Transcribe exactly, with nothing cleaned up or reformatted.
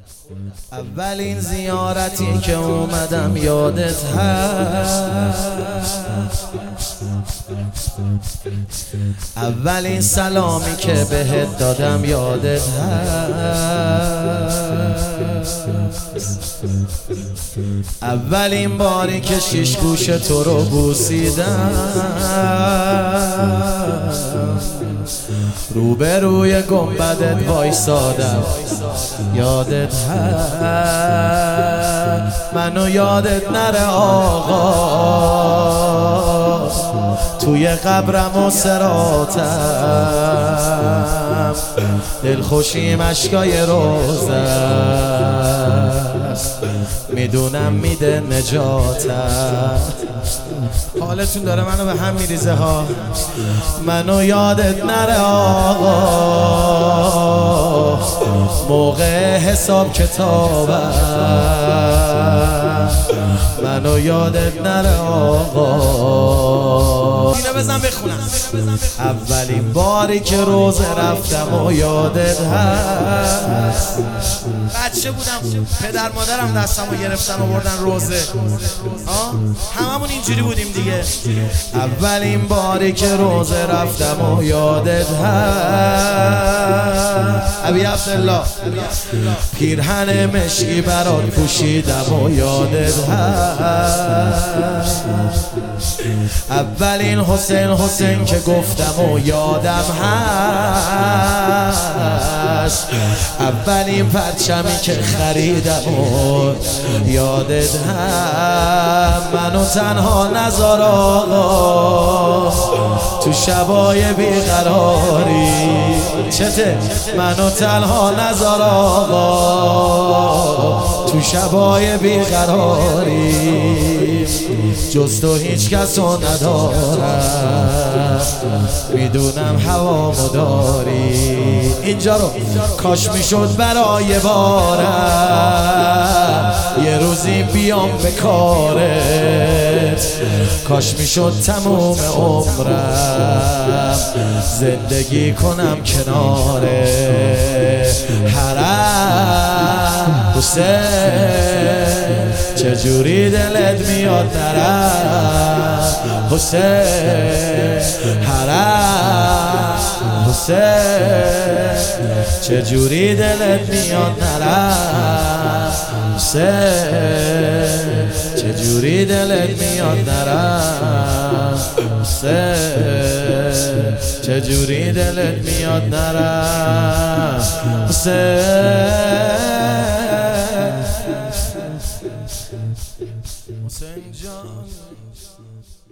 اولین زیارتی که اومدم یادت هست، اولین سلامی که بهت دادم یادت هست، اولین باری که شیش گوش تو رو بوسیدم، روبروی گنبدت وایسادم یادت هست. منو یادت نره آقا، توی قبرم و صراطم دلخوشیم اشکای روزه است، میدونم میده نجاتم. حالتون داره منو به هم میریزه ها. منو یادت نره آقا، موقع حساب کتابم منو یادت نره آقا. اینو بزن بخونم. اولین باری که روزه رفتم و یادت هست، بچه بودم پدر مادرم دستم رو گرفتن و بردن روزه، هممون اینجوری بودیم دیگه. اولین باری که روزه رفتم و یادت هست، ابی عبدالله پیرهن مشکی برات پوشیدم و یادت هست. اولین حسین حسین که گفتم و یادم هست، اولین پرچمی که خریدم و یادت هست. منو تنها نذار آقا تو شبای بیقراری، چته منو تنها نذار آقا تو شبای بیقراری، جز تو هیچ کس رو ندارم، میدونم هوامو داری. اینجا رو کاش میشد برای بارم یه روزی بیام به کارت، کاش میشد تموم عمرم زندگی کنم کناره حرم. حسین چجوری دلت میاد نرم، حسین حرم. حسین چجوری دلت میاد نرم، حسین چجوری دلت میاد نرم، حسین چجوری دلت میاد نرم، حسین. حسین جان